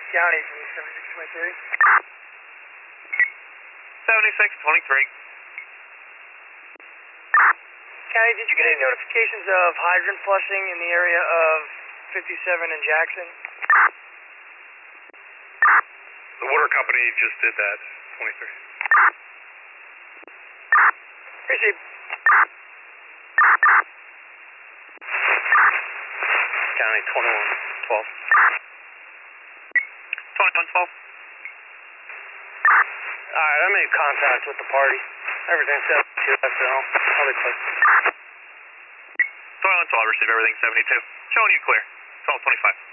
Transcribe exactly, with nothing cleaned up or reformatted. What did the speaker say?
County from seventy-six twenty-three. seventy-six twenty-three. County, did you get any notifications of hydrant flushing in the area of fifty-seven and Jackson? The water company just did that, twenty-three. Appreciate it. County twenty-one twelve. twenty-one twelve. Alright, I made contact with the party. Everything's set to S L. I'll be clear. twenty-one twelve, receive everything seventy-two. Showing you clear. twelve twenty-five.